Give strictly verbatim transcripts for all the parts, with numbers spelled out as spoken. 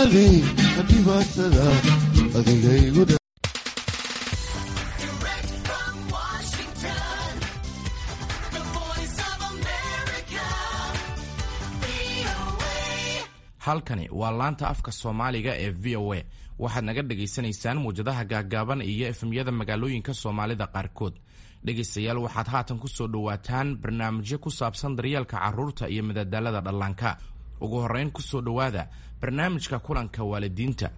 dhibaaday dhibaatada adigaygu halkani waa laanta afka Soomaaliga ee V O A waxaad naga dhageysanaysaan muujadaha gaagaaban iyo efemyada magaalooyinka Soomaalida qaarkood. dhegeystayaal waxaad haatan ku soo dhawaataan barnaamijyo ku saabsan daryeelka carruurta iyo madadaalada dhallaanka. ugu horeyn ku soo dhawaada barnaamijka kulanka waalidiinta.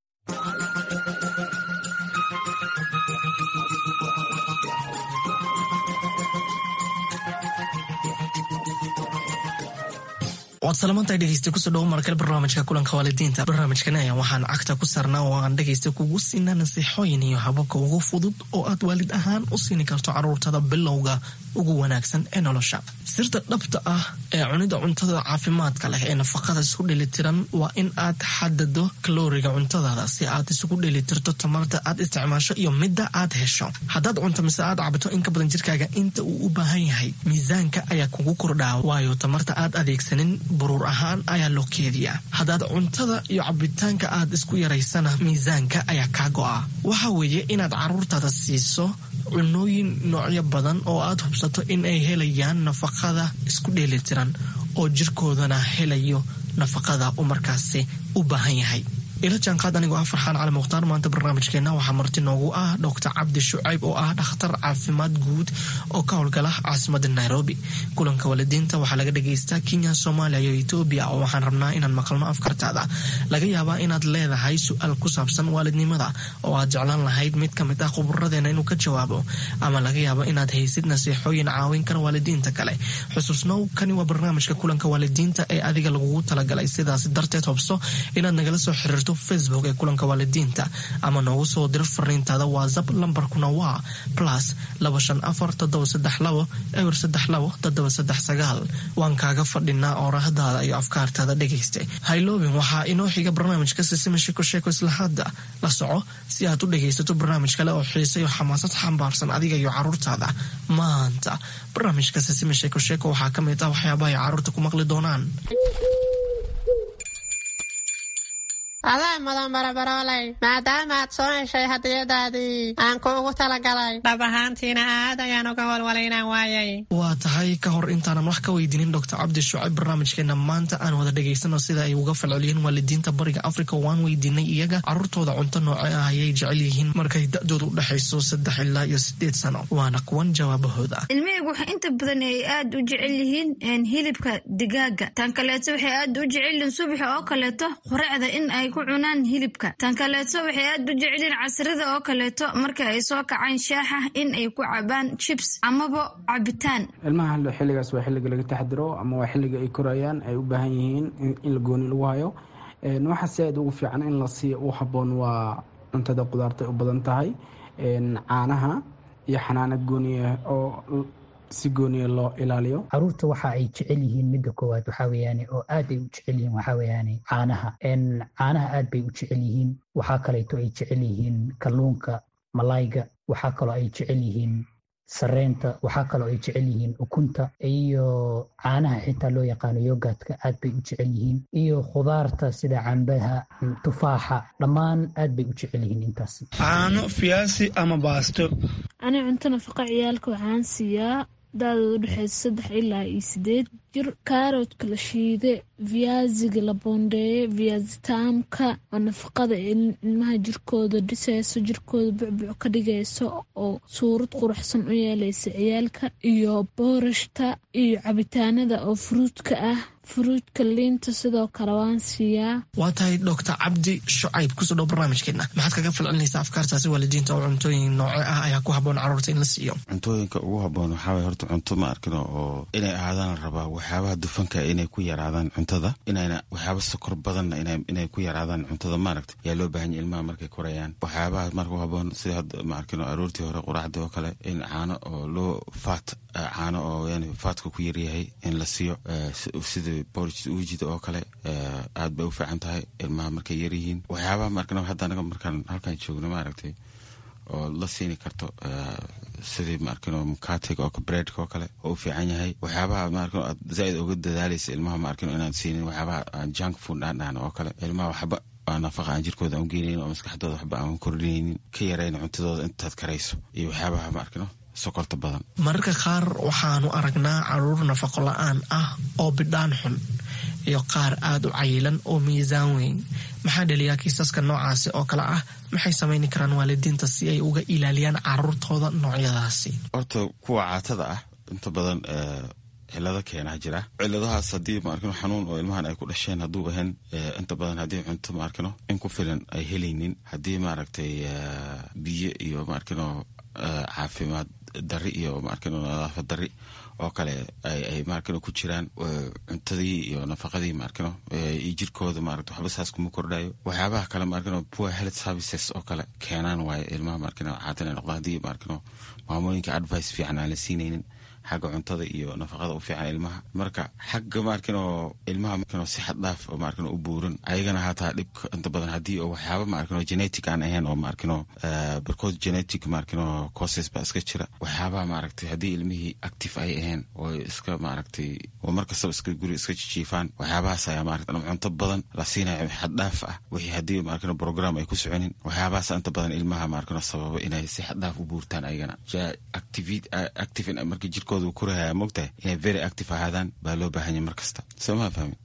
waad salaamantay dhegeysta kusoo dhawo markale barnaamijka kulanka waalidiinta. barnaamijkan ayaa waxaan cagta ku saarnaa oo aan dhegeysta kugu siinaa nasiixooyin iyo hababka ugu fudud oo aad waalid ahaan u siini karto carruurtada bilowga ugu wanaagsan ee nolosha. sirta dhabta ah ee cunida cuntada caafimaadka leh ee nafaqada isku dheelitiran waa in aad xadado kalooriga cuntadaada si aad isugu dheelitirto tamarta aad isticmaasho iyo midda aad hesho. haddaad cunto mise aad cabto in ka badan jirkaaga inta uu u baahan yahay, miisaanka ayaa kugu kordhaa, waayo tamarta aad adeegsanin buruur ahaan ayaa loo keediyaa. haddaad cuntada iyo cabitaanka aad isku yaraysana, miisaanka ayaa kaa go'a. waxa weeye inaad carruurtaada siiso cunooyin noocyo badan oo aad hubsato in ay helayaan nafaqada isku dheelitiran oo jirkoodana helayo nafaqada uu markaasi u baahan yahay. ila jaanqaad anigoo ah Farxaan Cali Mukhtaar. maanta barnaamijkeena waxaa marti noogu ah Doctor Cabdi Shucayb oo ah dhakhtar caafimaad guud oo ka howlgala caasimadda Nairobi. kulanka waalidiinta waxaa laga dhageystaa Kenya, Soomaaliya iyo Ethiopia oo waxaan rabnaa inaan maqalno afkartaada. laga yaabaa inaad leedahay su'aal ku saabsan waalidnimada oo aad jeclaan lahayd mid ka mid ah khubaradeena inuu ka jawaabo, ama laga yaabo inaad haysid nasiixooyin caawin kara waalidiinta kale. xusuusnow, kani waa barnaamijka kulanka waalidiinta ee adiga lagugu talagalay, sidaas darteed hubso inaad nagala soo xiriirto Facebook ee kulanka waalidiinta ama noogu soo dir fariintaada WhatsApp. lambarkuna waa plus laba shan afar toddoba saddex labo eber saddex labo toddoba saddex sagaal. waan kaaga fadhinaa oorahdaada iyo afkaartaada dhegeysta. hayloobin, waxaa inoo xiga barnaamijka Sisima Sheko Sheko. isla hadda la soco si aad u dhegeysato barnaamij kale oo xiiso iyo xamaasad xambaarsan adiga iyo carruurtaada. maanta barnaamijka Sisima Sheko Sheko waxaa ka mid ah waxyaabaha ay carruurta ku maqli doonaan. adaa madan barabaroolay, maadaama aad soo heshay hadiyadaadii aan kuugu talagalay, dhab ahaantiina aad ayaan uga walwalaynaan waayay. waa tahay ka hor intaanan wax ka weydiinin Doctor Cabdi Shucayb, barnaamijkeena maanta aan wada dhegaysano sida ay uga falceliyeen waalidiinta bariga Afrika. waan weydiinay iyaga carruurtooda cunto nooce ah ayay jecel yihiin markay da'doodu u dhexayso saddex ilaa iyo sideed sano. waana kuwan jawaabahooda. ilmihaygu waxa inta badan ay aad u jecel yihiin hilibka digaaga. tan kaleeto waxay aad u jecel yihiin subaxa oo kaleeto quraacda in ay ku cunaan hilibka. tan kaleeto waxay aad u jecelin casrida oo kaleeto marka ay soo kacaan shaaxa in ay ku cabaan chips amaba cabitaan. ilmaha xilligaas waa xilliga laga taxadiro ama waa xilliga ay korayaan, ay u baahan yihiin in la gooni lagu hayo. waxa si aad ugu fiican in la siiyo u habboon waa cuntada qudaarta u badan tahay, caanaha iyo xanaanad gooniya oo si gooniya loo ilaaliyo. caruurta waxa ay jecel yihiin midda koowaad waxaa weeyaan oo aad ay u jecel yihiin waxaa weeyaan caanaha. caanaha aad bay u jecel yihiin. waxaa kaleeto ay jecel yihiin kalluunka, malayga. waxaa kaloo ay jecel yihiin sareenta. waxaa kaloo ay jecel yihiin ukunta iyo caanaha xitaa loo yaqaano yogaadka aad bay u jecel yihiin, iyo khudaarta sida cambaha, tufaaxa, dhammaan aad bay u jecel yihiin intaas. caano, fiyaasi ama baasto. ani cunto nafaqa ciyaalka waxaan siiyaa daadooda udhexeysa saddex ilaa iyo sideed jir. kaaroodka la shiide, viyaasiga la boondeeye, viyaasitaamka oo nafaqada ilmaha jirkooda dhisayso, jirkooda bucbuc ka dhigayso oo suurad quruxsan u yeelaysa ciyaalka, iyo boorashta iyo cabitaanada oo furuudka ah. furuudka liinta sidoo kale waan siiyaa. waa tahay Doctor Cabdi Shucayb, kusoo dhow barnaamijkeena. maxaad kaga falcelinaysaa afkaartaasi waalidiinta oo cuntooyin nooce ah ayaa ku habboon carruurta in la siiyo? cuntooyinka ugu habboon waxaa waye horta cunto ma arkino oo inay ahaadaan rabaa waxyaabaha dufanka inay ku yaraadaan cuntada, inayna waxyaaba sokor badanna inay ku yaraadaan cuntada maaragta yaa loo baahan yahay ilmaha markay korayaan. waxyaabaha marka habboon sida hadda ma arkino aroortii hore quraacdii oo kale in caano oo loo faat caano oo yani faatka ku yaryahay in la siiyo, sida borj uujida oo kale aad bay u fiican tahay ilmaha markay yar yihiin. waxyaabaha markana hadda anaga markaan halkan joogno maaragtay oo la siini karto sidii maarkino mukatiga oo breadka oo kale oo u fiican yahay. waxyaabaha maarkino aad zaaid uga dadaalaysa ilmaha maarkino inaad siinin waxyaabaha junk food aan dhahno oo kale ilmaha waxba oo nafaqa aan jirkooda u geenayn oo maskaxdooda waxba aan kordhinaynin ka yarayna cuntadooda intaad karayso iyo waxyaabaha ma arkino sokorta badan. mararka qaar waxaanu aragnaa caruur nafaqo la-aan ah oo bidhaan xun iyo qaar aada u cayilan oo miisaan weyn. maxaa dhaliyaa kiisaska noocaasi oo kale ah? maxay samayni karaan waalidiinta si ay uga ilaaliyaan caruurtooda noocyadaasi? horta kuwa caatada ah inta badan cilado keenaa jira. ciladahaas haddii ma arkino xanuun oo ilmahan ay ku dhasheen hadduu ahayn inta badan haddii cunto ma arkino in ku filan ay helaynin, haddii maaragtay biyo iyo ma arkino caafimaad dari iyo ma arkino nadaafad dari oo kale ay ay ma arkino ku jiraan, cuntadii iyo nafaqadii ma arkino iyo jirkooda ma arkino waxba saas kuma kordhayo. waxyaabaha kale ma arkino poor health services oo kale keenaan waaye ilmaha ma arkino caatan ay noqdaan haddii ma arkino maamooyinka advice fiican aan la siinaynin xagga cuntada iyo nafaqada u fiican ilmaha. marka xagga ma arkino ilmaha ma arkino si xad dhaaf oo ma arkino u buuran ayagana hataa dhibka inta badan haddii oo waxyaaba ma arkino genetic aan ahayn oo ma arkino because genetic ma arkino causes ba iska jira. waxyaabaha ma aragtay haddii ilmihii active ay ahayn oo iska ma aragtay oo markastaba iska guri iska jiifaan, waxyaabahaas ayaa ma aragtay cunto badan la siinayo xad dhaaf ah wixii haddii ma arkino program ay ku soconin. waxyaabahaas inta badan ilmaha ma arkino sababa inay si xad dhaaf u buurtaan ayagana activity active in markii jirko kuraya mogtahay inay very active ahaadaan baa loo baahan yahay markasta. soo ma fahmi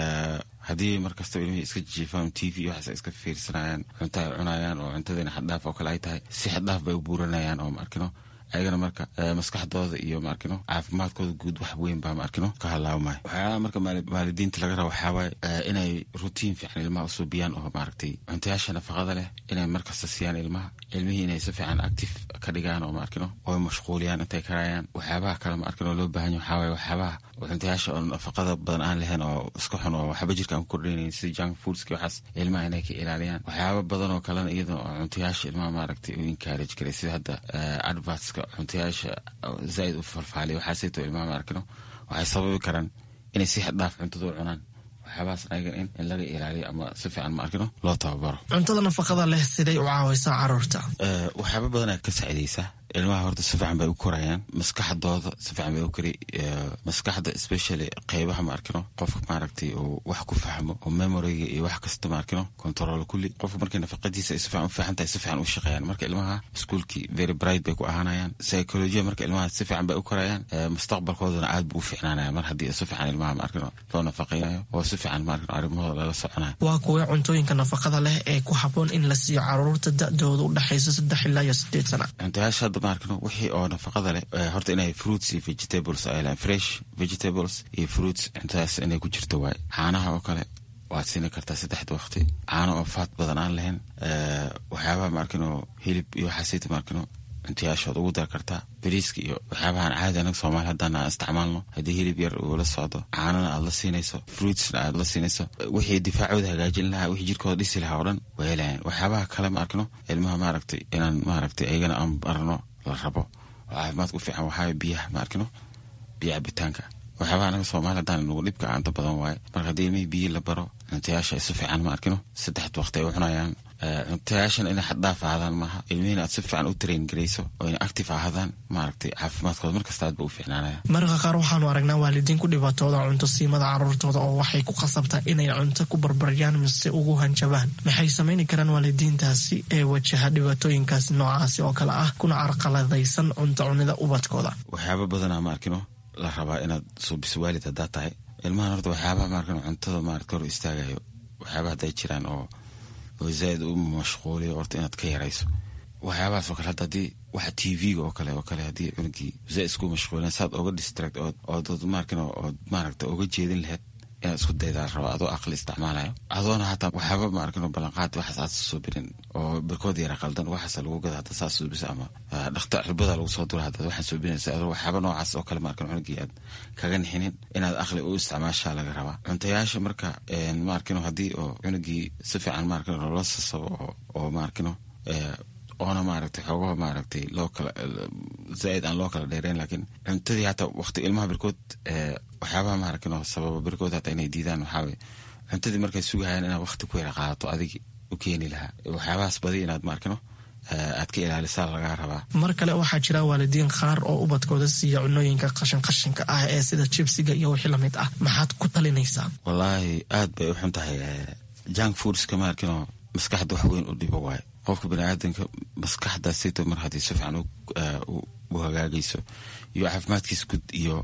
haddii markasta ilmihii iska jiifaan t v waxaas iska fiirsanayaan cunto ay cunayaan oo cuntadiina xaddhaaf oo kale ay tahay si xaddhaaf bay u buuranayaan oo ma arkino ayagana marka maskaxdooda iyo ma arkino caafimaadkooda guud wax weyn baa ma arkino ka halaawmaayo. waxyaalaha marka waalidiinta laga rabo waxaa waaye inay routine fiican ilmaha usoo biyaan oo maaragtay cuntayaasha nafaqada leh inay markasta siiyaan ilmaha, ilmihii inay si fiican active ka dhigaan oo ma arkino oo mashquuliyaan intay karayaan. waxyaabaha kale ma arkino loo baahan yahay waxaa waaye waxyaabaha cuntayaasha oo nafaqada badan aan lahayn oo iska xun oo waxba jirka aan ku kordhaynayn sida junk foodski waxaas ilmaha inay ka ilaaliyaan. waxyaaba badan oo kalena iyadoo cuntayaasha ilmaha maaragtay u encourage karay sida hadda advertska cuntayaasha zaaid u farfaaliya waxaasayto ilmaha ma arkino waxay sababi karaan inay si xad dhaaf cuntada u cunaan. waxyaabahaas ayagan in in laga ilaaliyo ama si fiican ma arkino loo tababaro. cuntada nafaqada leh siday u caawaysaa caruurta? waxyaaba badan ay ka saacidaysaa ilmaha. horta si fiican bay u korayaan, maskaxdooda si fiican bay u kori. maskaxda especially qeybaha ma arkino qofka maaragtay oo wax ku fahmo oo memoriga iyo wax kasta ma arkino control kulli. qofka markay nafaqadiisa ay si fiican u fiican tahay si fiican u shaqeeyaan marka ilmaha iskuulkii very bright bay ku ahaanayaan. psychology marka ilmaha si fiican bay u korayaan, mustaqbalkoodana aad buu u fiicnaanaya mar haddii si fiican ilmaha ma arkino loo nafaqeynayo oo si fiican ma arkino arrimahooda lala soconayo. waa kuwa cuntooyinka nafaqada leh ee ku habboon in la siiyo caruurta da-dooda u dhexaysa saddex ilaa iyo sideed sana? cuntayaasha hadda ma arkino wixii oo nafaqada leh horta inay fruits iyo vegetables ay leeyihiin, fresh vegetables iyo fruits cuntayaas inay ku jirto waaye. caanaha oo kale waad siini kartaa saddexda waqti, caano oo faat badan aan lahayn. waxyaabaha ma arkino hilib iyo waxaasayta ma arkino cuntayaashood ugu dar kartaa. bariiska iyo waxyaabahan caadi anaga soomaali haddaan aan isticmaalno haddii hilib yar uu la socdo, caanana aad la siinayso, fruitsna aad la siinayso, wixii difaacooda hagaajin lahaa, wixii jirkooda dhisi lahaa oo dhan waa helayaan. waxyaabaha kale ma arkino ilmaha maaragtay inaan maaragtay ayagana aan barno la rabo oo caafimaadka u fiican waxaa biyaha ma arkino biyo cabitaanka. waxyaabaha anaga soomaali haddaan nagu dhibka aanta badan waaye. marka haddii ilmihii biyi la baro cuntayaasha ay si fiican ma arkino saddexda waqti ay u cunayaan. cuntayaashan inay xaddhaaf ahaadaan maaha, ilmihiina aad si fiican u train garayso oo inay active ahaadaan maaragtay caafimaadkooda markasta aad ba u fiicnaanaya. mararka qaar waxaanu aragnaa waalidiin ku dhibaatooda cunto siimada caruurtooda oo waxay ku qasabtaa inay cunto ku barbaryaan mise ugu hanjabaan. maxay samayni karaan waalidiintaasi ee wajaha dhibaatooyinkaasi noocaasi oo kale ah kuna carqaladaysan cunto cunida ubadkooda? waxyaaba badanaa ma arkino la rabaa inaad suubiso waalid haddaad tahay ilmahan. horta waxyaabaha ma arkino cuntada maaragta hor istaagayo waxyaaba hadday jiraan oo oo zaaid u mashquuliyo horta inaad ka yarayso waxyaabahaas oo kale. hadda haddii waxa t v-ga oo kale oo kale haddii cunugii zaaid isku mashquulin saad oga distract ood ood maarkin ood maaragta oga jeedin lahayd inaad isku daydaa raba adoo aqli isticmaalayo adoona hataa waxyaaba ma arkino ballanqaad waxaas aad soo birin oo barkood yara qaldan waxaas lagu gada hadda saas soo bisa ama dhakhtar cirbada lagu soo dura hadda waxaan soo binaysa adoo waxyaaba noocaas oo kale ma arkino cunugii aad kaga nixinin inaad aqli u isticmaashaa laga rabaa. cuntayaasha marka ma arkino haddii oo cunugii si fiican ma arkino loo sasabo oo ma arkino oona maaragtay xoogaha maaragtay loo kala zaaid aan loo kala dheereyn laakiin cuntadii hataa waqti ilmaha barkood waxyaabaha ma arkino sababa barkood hataa inay diidaan waxaawaye cuntadii markay sugahayaan inaad waqti ku yara qaadato adigi u keeni lahaa. waxyaabahaas badi inaad ma arkino aad ka ilaalisaa lagaa rabaa. mar kale waxaa jira waalidiin qaar oo ubadkooda siiya cunooyinka qashin qashinka ah ee sida jibsiga iyo wixii lamid ah, maxaad ku talinaysaa? wallaahi aad bay u xun tahay junk foodska ma arkino maskaxda wax weyn u dhibo waaye qofka biniaadanka maskaxdaasayto mar haddii si fiican u hagaagayso iyo caafimaadkiisa guud iyo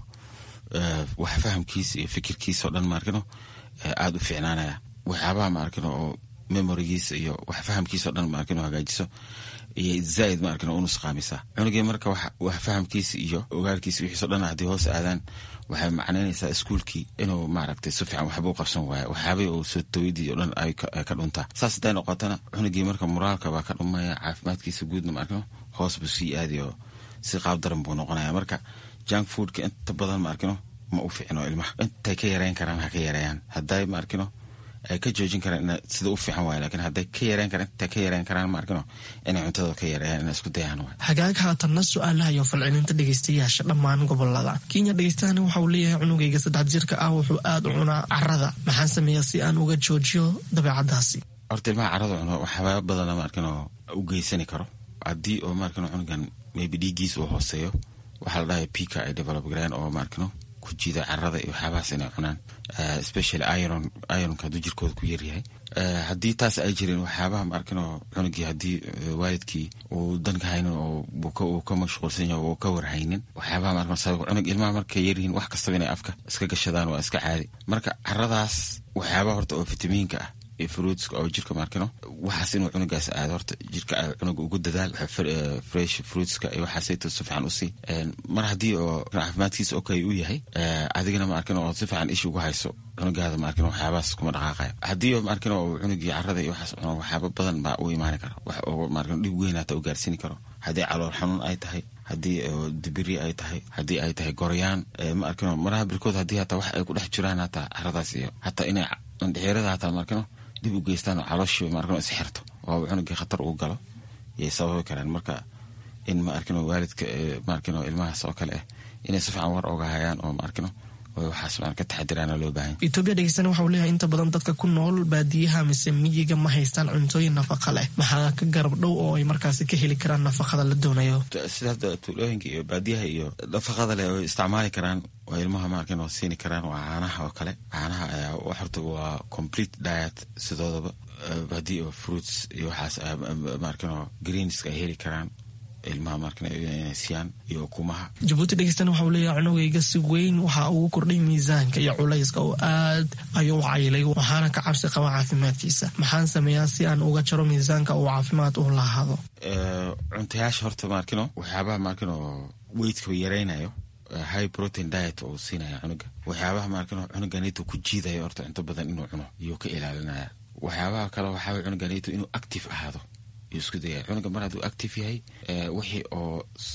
wax fahamkiisa iyo fikirkiisa oo dhan ma arkino aada u fiicnaanaya waxyaabaha ma arkino oo memorigiisa iyo wax fahamkiisa oo dhan ma arkino hagaajiso iyo zaaid ma arkino u nusqaamisa cunugii marka wax fahamkiisa iyo ogaalkiisa wixiisa oo dhan haddii hoos aadaan waxay macnaynaysaa iskuulkii inuu maaragtay si fiican waxba u qabsan waayo waxyaabay oo soo tawidii oo dhan ay ka dhuntaa saas hadday noqotana cunugii marka moraalka baa ka dhumaya caafimaadkiisa guudna ma arkino hoos buu sii aadi oo si qaab daran buu noqonaya marka junk foodka inta badan ma arkino ma u fiicno ilmaha intay ka yareyn karaan ha ka yareeyaan hadday ma arkino ay ka joojin karaan sida u fiican waay laakiin hadday ka yareyn karaan intay ka yareyn karaan ma arkino inay cuntadooda ka yareeyaan inay isku dayaan waay hagaag haatanna su-aalaha iyo falcelinta dhegeystayaasha dhammaan gobolada Kenya dhegeystahani waxa uu leeyahay cunugayga saddex jirka ah wuxuu aad u cunaa carrada maxaan sameeyaa si aan uga joojiyo dabeecadaasi horta ilmaha carrada cuno waxyaaba badan ma arkino u geysani karo haddii oo ma arkino cunugan maybe dhiiggiisa uu hooseeyo waxaa la dhahay pika ay develop gareen oo ma arkino ku jiida carrada iyo waxyaabahaas inay cunaan especially iron ironka hadduu jirkooda ku yaryahay haddii taas ay jireen waxyaabaha ma arkino cunugii haddii waalidkii uu danka haynin oo uu ka mashquulsan yahay oo ka warhaynin waxyaabaha ma arkino sabab cunug ilmaha markay yaryihiin wax kastaba inay afka iska gashadaan waa iska caadi marka carradaas waxyaabaha horta oo fitamiinka ah iyo fruitska oo jirka ma arkino waxaas inuu cunugaas aado horta jirka cunuga ugu dadaal fresh fruitska iyo waxaasayto si fiican usii mar haddii oo caafimaadkiisa okay uu yahay adigana ma arkino oo si fiican ish ugu hayso cunugaada ma arkino waxyaabahaas kuma dhaqaaqaya haddii oo ma arkino oo cunugii carrada iyo waxaas cuno waxyaaba badan baa u imaani kara wax oo ma arkino dhib weyn hata u gaarsiini karo haddii calool xanuun ay tahay haddii dibiri ay tahay haddii ay tahay goryaan ma arkino maraha birkood haddii hataa wax ay ku dhex jiraan hataa carradaas iyo hataa inay dhexeerada hataa ma arkino dib u geystaan oo calooshii ma arkino is xirto oo cunugii khatar uu galo yay sababi karaan marka in ma arkino waalidka ma arkino ilmahaas oo kale ah inay si fiican war oga hayaan oo ma arkino waxaas ma ka taxadiraana loo baahan Ethiopia dhegeystana waxa uu leeyahay inta badan dadka ku nool baadiyaha mise miyiga ma haystaan cuntooyin nafaqo leh maxaa ka garab dhow oo ay markaasi ka heli karaan nafaqada la doonayo sida tuulooyinka iyo baadiyaha iyo nafaqada leh oo isticmaali karaan oo ilmaha ma arkino siini karaan waa caanaha oo kale caanaha ayaa horta waa complete diet sidoodaba baadi oo fruits iyo waxaas ma arkino greens ay heli karaan ilmaha markana inay siiyaan iyo kumaha Djibouti dhegeystana waxa uu leeyahay cunugayga si weyn waxa uu kordhay miisaanka iyo culayska oo aad ayuu u caylay waxaana ka cabsi qaba caafimaadkiisa maxaan sameeyaa si aan uga jaro miisaanka oo caafimaad u lahaado cuntayaasha horta markino waxyaabaha markino weightka yareynayo high protein diet oo siinaya cunuga waxyaabaha markino cunuganitu ku jiidayo horta inta badan inuu cuno iyo ka ilaalinaya waxyaabaha kale waxaa cunuganitu inuu active ahaado isku daya cunuga mar hadduu active yahay wixii oo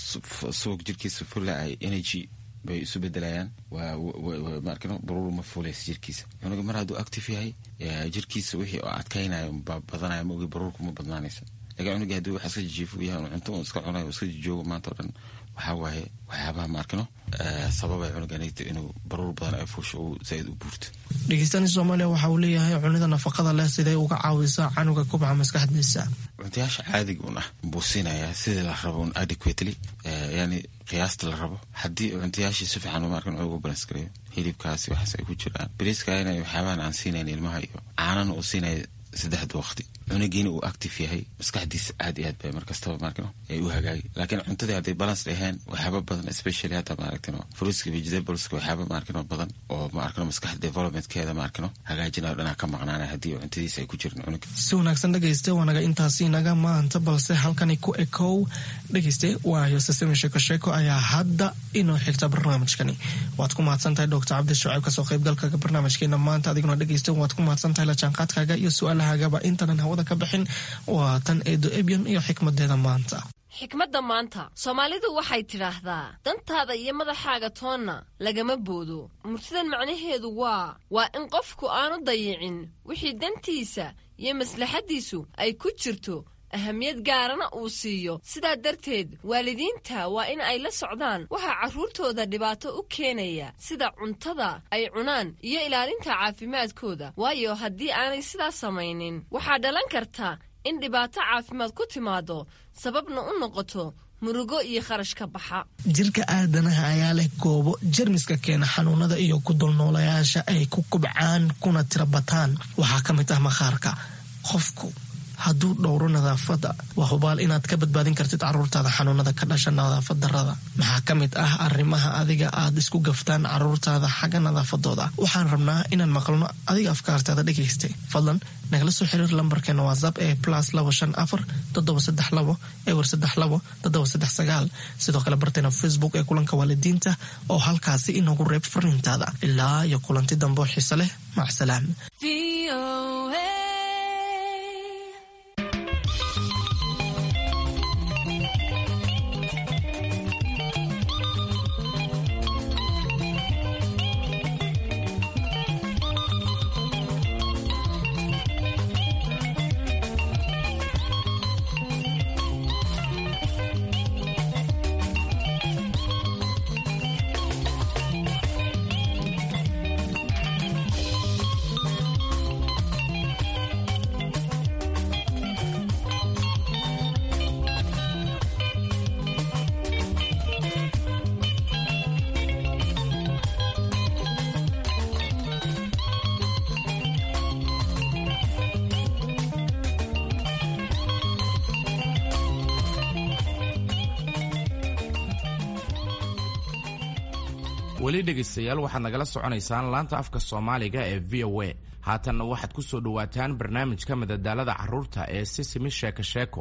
suuq jirkiisa fulla ay energy bay isu bedelayaan waa markano baruur ma fuulays jirkiisa cunuga mar hadduu active yahay jirkiisa wixii oo adkaynayo badanaya ma ogi baruurku ma badnaanaysa laga cunuga hadduu waxa iska jiifu yahay cunto uu iska cunayo iska joogo maanta oo dhan waxaa waaye waxyaabaha markano sababay cunuganayta inuu baruur badan ay fuusho uu zaaid u buurto dhegeystaani Soomaaliya waxa uu leeyahay cunida nafaqada leh siday uga caawisaa canuga kubca maskaxdiisa cuntayaasha caadiga una buusinaya sida la rabo un adequately yani qiyaasta la rabo haddii cuntayaashii si fiican uma arkan ugu balance gareeyo hilibkaasi waxaas ay ku jiraan bariiska inay waxyaabahan aan siinayn ilmaha iyo caanana uu siinaya saddexda waqti cunugiina uu active yahay maskaxdiisa aad iyo aad bay markastaba maarkino ay u hagaagi laakiin cuntadii hadday balance ahayn waxyaaba badan especially hadda maaragtino fruitska vegetables waxyaaba maarkino badan oo maarkino maskaxda developmentkeeda maarkino hagaajinayo dhanaa ka maqnaanaya haddii cuntadiisa ay ku jirin cunuga si wanaagsan dhegeyste waanaga intaasi naga maanta balse halkani ku ekow dhegeyste waayo sasame sheeko sheeko ayaa hadda inoo xigta barnaamijkani waad ku mahadsantahay doctor cabdi shucayb kasoo qaybgalkaaga barnaamijkeena maanta adiguna dhegeyste waad ku mahadsantahay la jaanqaadkaaga iyo su-aalahagaba intanan hawada ka bixin waa tan eedo ebyon iyo xikmadeeda maanta xikmadda maanta soomaalidu waxay tidhaahdaa dantaada iyo madaxaaga toonna lagama boodo murtidan macnaheedu waa waa in qofku aanu dayicin wixii dantiisa iyo maslaxaddiisu ay ku jirto ahamiyad gaarana uu siiyo sidaa darteed waalidiinta waa in ay la socdaan waxaa carruurtooda dhibaato u keenaya sida cuntada ay cunaan iyo ilaalinta caafimaadkooda waayo haddii aanay sidaas samaynin waxaa dhalan karta in dhibaato caafimaad ku timaado sababna u noqoto murugo iyo kharash ka baxa. jirka aadanaha ayaa leh goobo jermiska keena xanuunada iyo ku dulnoolayaasha ay ku kubcaan kuna tira bataan. waxaa ka mid ah maqaarka. qofku hadduu dhowro nadaafadda waa hubaal inaad ka badbaadin kartid carruurtaada xanuunada ka dhasha nadaafad darrada. maxaa ka mid ah arrimaha adiga aad isku gaftaan carruurtaada xagga nadaafadooda. waxaan rabnaa inaan maqalno adiga afkaartaada dhagaystay. fadlan nagala soo xiriir lambarkeena whatsapp ee plus labo shan afar toddoba saddex labo ewer saddex labo toddoba saddex sagaal. sidoo kale barteena facebook ee kulanka waalidiinta oo halkaasi inoogu reeb fariintaada. ilaa iyo kulanti dambe oo xiise leh. macsalaam. weli dhegaystayaal waxaad nagala soconaysaan laanta afka Soomaaliga ee V O A. haatanna waxaad ku soo dhawaataan barnaamijka madadaalada carruurta ee Sisimi Sheeko Sheeko.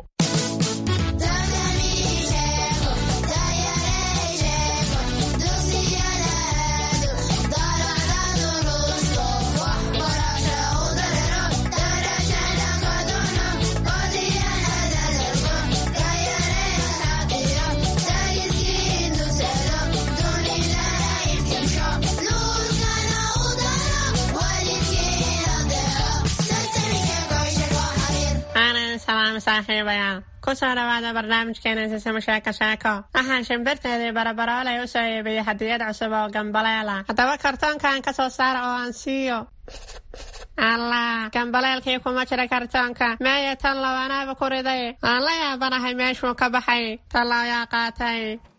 saaxiibayaal ku soo dhawaada barnaamijkeena Sisimi Sheeko Sheeko. waxaan shimbirteedii barabaroolay u soo iibiyey hadiyad cusub oo gambaleela. haddaba kartoonkan ka soo saara oo aan siiyo. allah gambaleelkii kuma jira kartoonka. meeye tan labanaaba ku riday. aan la yaabanahay meeshuu ka baxay. tan looyaa qaatay.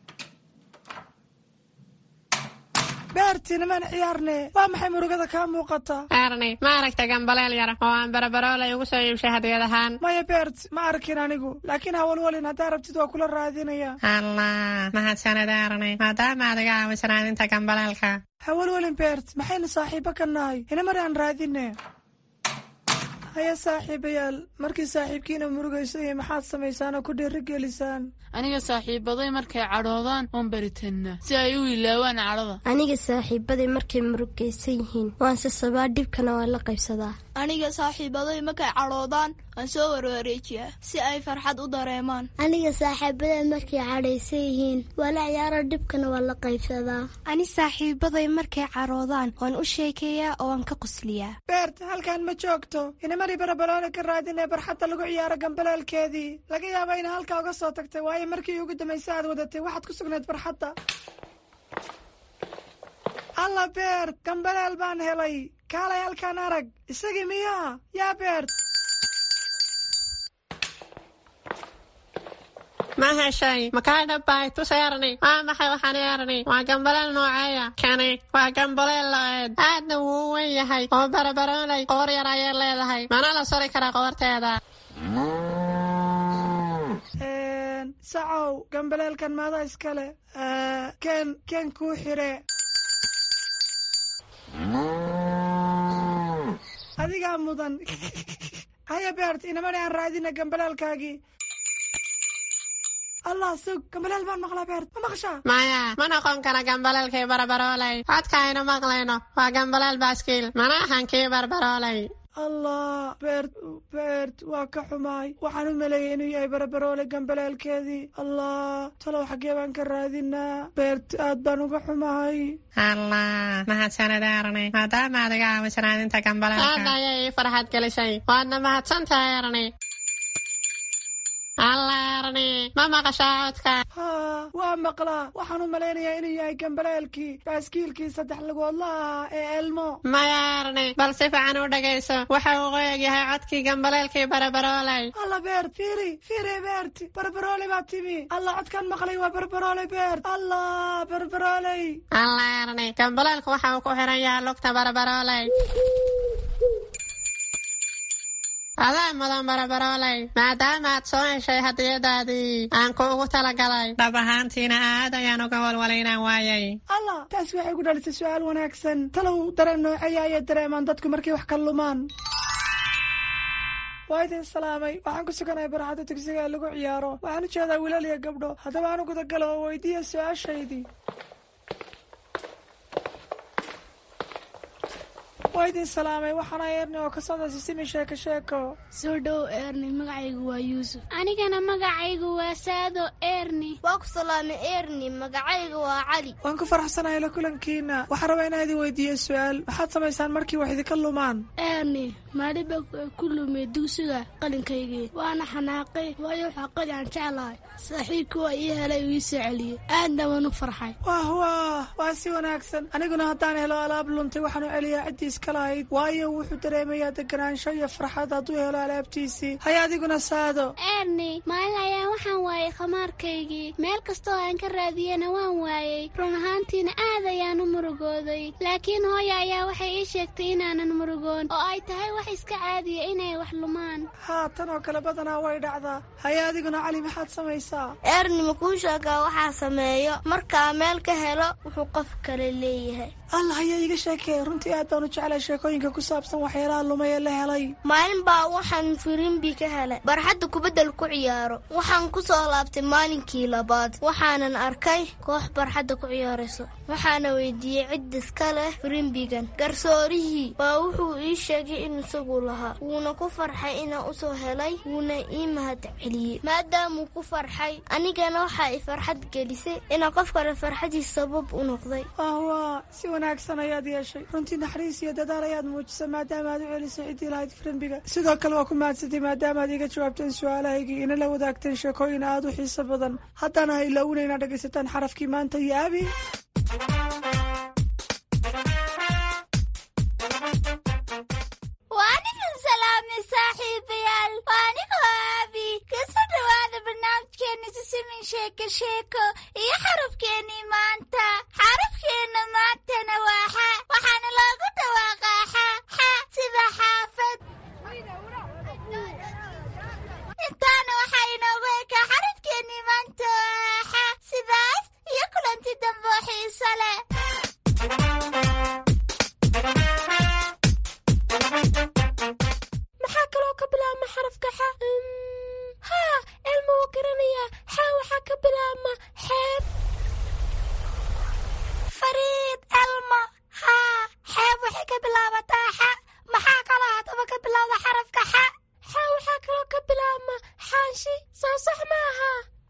beerti niman ciyaarne waa maxay murugada ka muuqata? Arni ma aragtay gambaleel yar oo aan barabaroolay ugu soo iibshay hadiyad ahaan. maya beert ma arkin anigu laakiin hawlwalin haddaa rabtid waa kula raadinaya. allah mahadsanid Arni maadaama adiga aawisan raadinta gambaleelka. hawlwalin beert maxayna saaxiibo ka nahay ina mar aan raadine. haya saaxiibayaal markii saaxiibkiina murugaysay maxaad samaysaan oo ku dhiirigelisaan? aniga saaxiibaday markay cadhoodaan oon baritanna si ay u ilaawaan cadhada. aniga saaxiibaday markay murugaysan yihiin waan sasabaa dhibkana waan la qaybsadaa. aniga saaxiibaday markay cadhoodaan waan soo warwareejiyaa si ay farxad u dareemaan. aniga saaxiibaday markay cadhaysan yihiin waan la ciyaaro dhibkana waan la qaybsadaa. ani saaxiibaday markay cadhoodaan waan u sheekeeyaa oo waan ka qosliyaa. beert halkan ma joogto inamari barabaroole ka raadinee barxadda lagu ciyaaro gambaleelkeedii. laga yaaba ina halkaa uga soo tagtay waayo markii ugu dambaysa aad wadatay waxaad ku sugnayd barxadda. alla beert gambaleel baan helay kaalay halkaan arag. isagii miyaa yaa beert? ma heshay makaa dhabbay tusay Arni. waa maxay waxaan Arni? waa gambaleel nooceeya? kani waa gambaleel la-eed aadna wuu weyn yahay oo barabaroolay qoor yar ayay leedahay mana la sori karaa qoorteeda. sacow gambaleelkan maada iskale keen keen kuu xire. adigaa mudan. haya beert inamani aan raadina gambaleelkaagii. allah sug gambaleel baan maqlaa beert ma maqashaa? maya ma noqon kara gambaleelkii barabaroolay. codka aynu maqlayno waa gambaleel baaskiil mana ahan kii barabaroolay. allah beert beert waa ka xumaay waxaan u maleeyay inuu yahay barabaroole gambaleelkeedii. allah talow xaggee baan ka raadinaa? beert aad baan uga xumahay. allah mahadsanid Arni maadaama adiga aawisan raadinta gambaleelka. aad ayay ii farxad gelisay waadna mahadsantahay Arni. allaarni ma maqashaa codka? haa waa maqlaa. waxaan u malaynayaa inuu yahay gambaleelkii baaskiilkii saddex lugoodla ahaa ee elmo. mayaarni bal si fiican u dhagayso. waxa uu qoyag yahay codkii gambaleelkii barabarooley. alla beert fiiri fiiri beert barabarooley baa timi. alla codkan maqlay waa barabarooley beert. alla barabarooley. allaarni gambaleelku waxa uu ku xiran yahay lugta barabarooley. adaa mudan barabarooley, maadaama aad soo heshay hadiyadaadii aan kuugu talagalay. dhab ahaantiina aad ayaan uga walwalaynaan waayay. allah taas waxay ku dhalisay su-aal wanaagsan. talow dareen nooceeya ayay dareemaan dadku markay wax ka lumaan? waa idin salaamay. waxaan ku suganahay barxadda dugsiga ee lagu ciyaaro. waxaan u jeedaa wiilal iyo gabdho. haddaba aan u gudagalo oo weydiiya su-aashaydii. waa idin salaamay. waxaana eerni oo ka socda sisimi sheeko sheeko. soo dhow eerni, magacaygu waa yuusuf. anigana magacaygu waa saado eerni. waa ku salaamay eerni, magacaygu waa cali. waan ku faraxsanahay la kulankiina. waxaan rabaa inaan idin weydiiyo su-aal. maxaad samaysaan markii wax idinka lumaan? eerni maaliba ku lumay dugsiga qalinkaygii waana xanaaqay, waayo waxaa qali aan jeclahay. saaxiibkii waa ii helay uu ii soo celiyey. aadna waan u farxay. wah wah waa si wanaagsan. aniguna haddaan helo alaab luntay waxaan u celiyaa ciddiis lahayd, waayo wuxuu dareemayaa deganaansho iyo farxad hadduu helo alaabtiisii. hay adiguna saado. eerni maalin ayaan waxaan waayay khamaarkaygii. meel kastoo aan ka raadiyena waan waayey. run ahaantiina aad ayaan u murugooday. laakiin hooya ayaa waxay ii sheegtay inaanan murugoon oo ay tahay wax iska caadiya inay wax lumaan. haa tan oo kale badanaa way dhacdaa. hay adiguna cali maxaad samaysaa? eerni makuu sheegaa waxaa sameeyo markaa meel ka helo wuxuu qof kale leeyahay. allah haya iga sheekee. runtii aad baan u jeclay sheekooyinka ku saabsan waxyaalaha lumay ee la helay. maalin baa waxaan firimbi ka helay barxadda kubaddal ku ciyaaro. waxaan ku soo laabtay maalinkii labaad. waxaanan arkay koox barxadda ku ciyaarayso. waxaana weydiiyey cid iska leh firimbigan. garsoorihii baa wuxuu ii sheegay in isagu lahaa. wuuna ku farxay inaan usoo helay, wuuna ii mahad celiyey. maadaamuu ku farxay anigana waxaa i farxad gelisay inaan qof kale farxadiis sabab u noqday. ahwaa si wanaagsan ayaad yeeshay. runtii naxariis iyo dadaal ayaad muujisay maadaama aad u celisay ciddii lahayd firimbiga. sidoo kale waa ku mahadsantay maadaama aad iga jawaabteen su-aalahaygii ina la wadaagteen sheekooyin aad u xiiso badan. haddana ha ilaawina inaad dhegaysataan xarafkii maanta iyo abi. waan idin salaamay saaxiibayaal. waa anigoo abi. kasoo dhawaada barnaamijkeeni sisimin sheeko sheeko iyo xarafkeenii maanta. xarafkeena maantana waa xa. waxaana loogu dhawaaqaa xa xa sida xaafad. intaana waxaa inoogu ekaa xarafkeenii maanta waa xa. sidaas iyo kulanti dambe oo xiiso leh. maxaa kaloo ka bilaabma xarafka xa? haa elma wuu garanayaa. xa waxaa ka bilaabma xeeb. fariid elmo. haa xeeb waxay ka bilaabataa xa. maxaa kaloo haddaba ka bilaabda xarafka xa? xa waxaa kaloo ka bilaabma xaashi. soo sax maaha?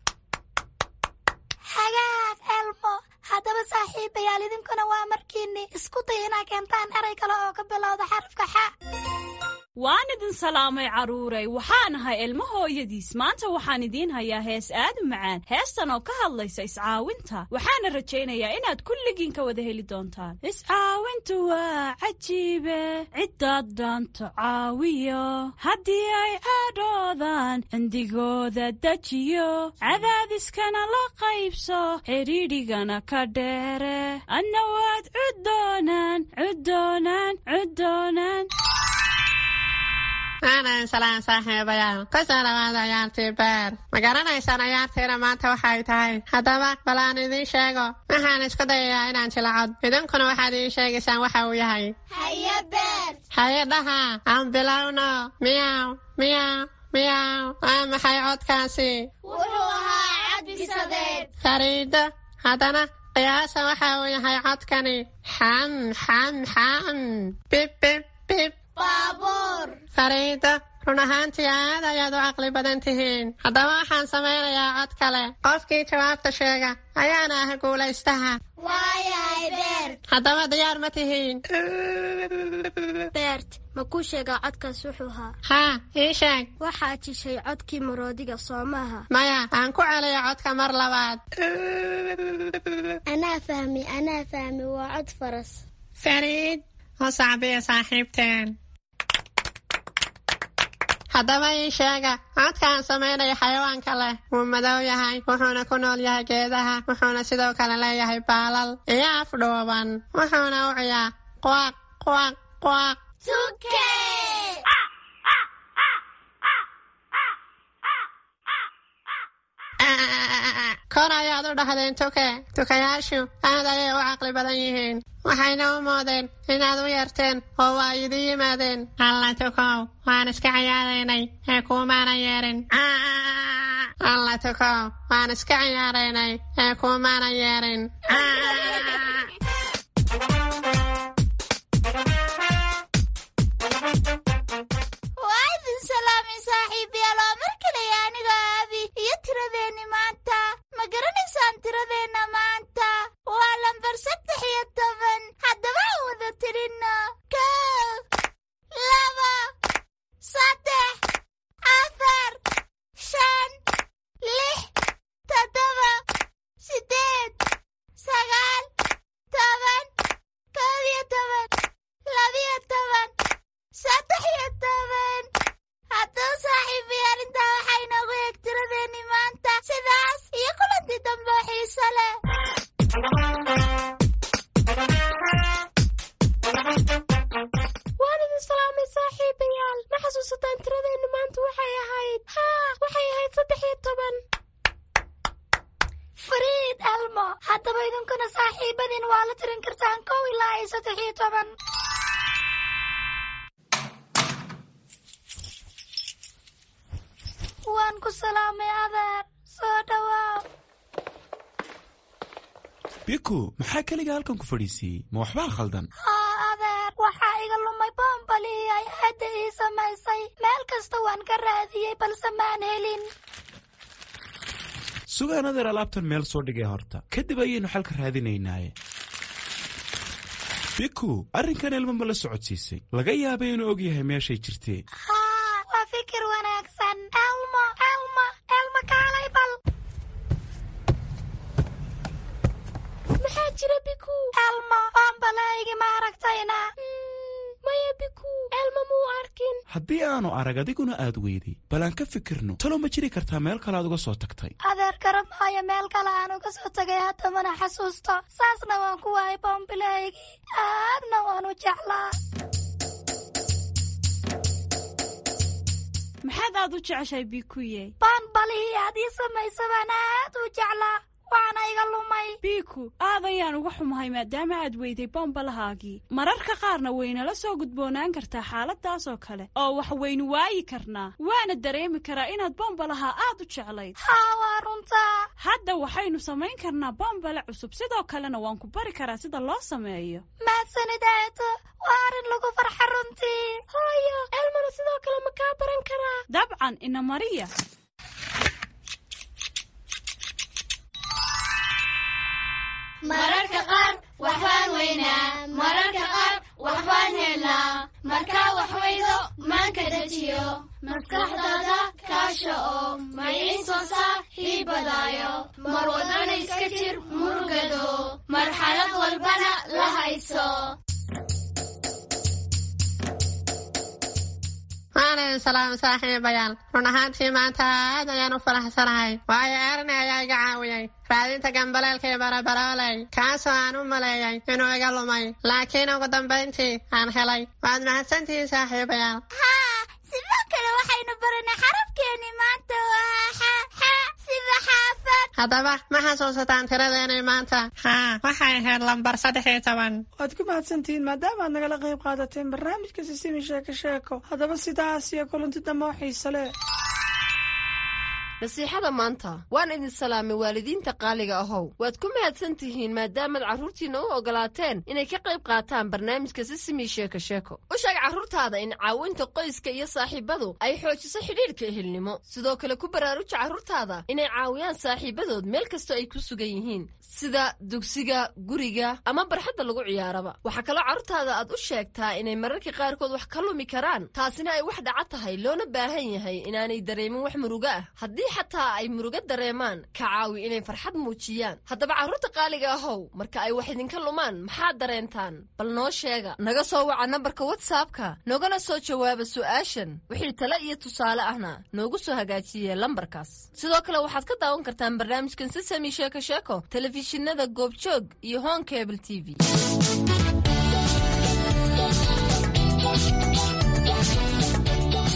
hagaag elmo. haddaba saaxiibayaal idinkuna waa markiinni isku day inaa keentaan eray kale oo ka bilowda xarafka xa. waan idin salaamay carruuray. waxaan ahay ilmo hooyadiis. maanta waxaan idiin hayaa hees aad u macaan. heestan oo ka hadlaysa iscaawinta. waxaana rajaynayaa inaad kulligiin ka wada heli doontaan. iscaawintu waa cajiibe, ciddaad dhaanto caawiyo. haddii ay caadhoodaan cindigooda dejiyo. cadaadiskana la qaybso, xidhiidhigana ka dheere. adna waad cuddoonaan cuddoonaan cuddoonaan. aanan salaan saaxiibayaal. ka soo dhawaada ciyaartii beer. ma garanaysaan ciyaartiina maanta waxay tahay? haddaba bal aan idiin sheego. waxaan isku dayayaa inaan jilo cod. idinkuna waxaad ii sheegaysaan waxa uu yahay. haye beer. haye dhaha aan bilowno. miyaw miyaw miyaw. waa maxay codkaasi? wuxuu ahaa cod bisadeed. fariido haddana qiyaasa waxa uu yahay codkani. xam xam xam. bib bib bib. baabuur. fariido run ahaantii aad ayaad u caqli badan tihiin. haddaba waxaan samaynayaa cod kale. qofkii jawaabta sheega ayaana ah guulaystaha. waayahay beer. haddaba diyaar ma tihiin? beert ma kuu sheegaa codkaas wuxuu ahaa? haa ii sheeg. waxaad jishay codkii maroodiga soo maaha? maya aan ku celiyo codka mar labaad. anaa fahmi anaa fahmi waa cod faras. fariid oo sacbiya saaxiibteen. haddaba ii sheega codkaan samaynaya xayawaanka leh wuu madow yahay, wuxuuna ku nool yahay geedaha, wuxuuna sidoo kale leeyahay baalal iyo afdhuuban, wuxuuna u ciyaa quaq quaq quaq. tuke kor ayaad u dhahdeen tuke. tukayaashu aad ayay u caqli badan yihiin, waxayna u moodeen inaad u yeerteen oo waa idin yimaadeen. alla tukow waan iska ciyaaraynay ee kuumaanan yeerin. alla tukow waan iska ciyaaraynay ee kuumaanan yeerin. waa idin salaamay saaxiibayaal, oo mar kale aniga abi iyo tiradeenni maanta. ma garanaysaan tiradeenna maanta? waa lambar saddex iyo toban. haddaba aan wada tirinno. kow laba saddex afar shan lix toddoba sideed sagaal toban kow iyo toban labiyo toban saddex iyo toban. haddaba saaxiibayaal intaa waxaa inoogu eeg tiradeenni maanta. sidaas iyo kulantii dambe oo xiiso leh. waan idin salaamay saaxiibayaal, ma xasuusataan tiradeenni maanta waxay ahayd? haa waxay ahayd saddex iyo toban. fariid elmo, haddaba idinkuna saaxiibadiin waa la tirin kartaan kow ilaa iyo saddex iyo toban. waan ku salaamay adeer, soo dhawaaw. biku maxaa keliga halkan ku fadhiisiiyey? ma waxbaa khaldan? haa adeer, waxaa iga lumay boombalii ay aadda ii samaysay. meel kasta waan ka raadiyey balse maan helin. sugaan adeer, alaabtan meel soo dhigay horta, kadib ayaynu xalka raadinaynaaye. biku arrinkan ilmo ma la socodsiisay? laga yaabay inuu og yahay meeshay jirtee. haa waa fikir wanaagsan. elmo elmo elmo kaalay bal. maxaa jira biku? elmo boombalaygi ma aragtayna? maya biku, elmo muu arkin. haddii aanu arag adiguna aad weyday, bal aan ka fikirno. talo ma jiri kartaa meel kale aad uga soo tagtay? adeer garab maayo meel kale aan uga soo tagay, hadda mana xasuusto. saasna waan ku waayay boombilaygii, aadna waan u jeclaa. maxaad aad u jeceshahay bikuye? boombalihii aad ii samaysa baan aad u jeclaa, waana iga lumay. biku aad ayaan uga xumahay maadaama aad weyday bombalahaagii. mararka qaarna waynala soo gudboonaan kartaa xaaladaas oo kale, oo wax waynu waayi karnaa. waana dareemi karaa inaad bombalaha aad u jeclayd. haa waa runtaa. hadda waxaynu samayn karnaa bombale cusub, sidoo kalena waan ku bari karaa sida loo sameeyo. mahadsanid eedo, waa arrin lagu farxa runtii. hooyo elmana sidoo kale ma kaa baran karaa? dabcan ina mariya. mararka qaar waxbaan weynaa, mararka qaar waxbaan helnaa. markaa wax weydo maanka dejiyo, maskaxdaada kaasha oo magaciisoo saaxiibadaayo. mar wadana iska jir murugado, marxalad walbana la hayso. waanidin salaamo saaxiibayaal, run ahaantii maanta aad ayaan u faraxsanahay, waayo erni ayaa iga caawiyey raadinta gambaleelka iyo barabarooley, kaasoo aan u maleeyay inuu iga lumay, laakiin ugu dambayntii aan helay. waad mahadsantihiin saaxiibayaal. haa sidoo kale waxaynu baranay xarafkeenii maanta waa xa xa sida xaafad. haddaba ma xasuusataan tiradeenay maanta? haa waxay ahayd lambar saddex iyo toban. waad ku mahadsantihiin maadaama aad nagala qayb qaadateen barnaamijka sisimi sheeko sheeko. haddaba sidaas iyo kulanti dambe oo xiise leh. nasiixada maanta waan idin salaamay waalidiinta qaaliga ahow waad ku mahadsan tihiin maadaamaad carruurtiinna u ogolaateen inay ka qayb qaataan barnaamijka sisimi sheeko sheeko u sheeg carruurtaada in caawinta qoyska iyo saaxiibadu ay xoojiso xidhiidhka ehelnimo sidoo kale ku baraaruja carruurtaada inay caawiyaan saaxiibadood meel kastoo ay ku sugan yihiin sida dugsiga guriga ama barxadda lagu ciyaaraba waxaa kaloo carruurtaada aad u sheegtaa inay mararka qaarkood wax ka lumi karaan taasina ay wax dhaca tahay loona baahan yahay inaanay dareemin wax murugo ah haddii xataa ay murugo dareemaan ka caawi inay farxad muujiyaan haddaba carruurta qaaliga ahow marka ay wax idinka lumaan maxaad dareentaan bal noo sheega naga soo waca nambarka whatsappka noogana soo jawaaba su'aashan wixii tale iyo tusaale ahna noogu soo hagaajiye lambarkaas sidoo kale waxaad ka daawan kartaan barnaamijkan sisami sheeko sheeko telefishinada goobjoog iyo home cable t v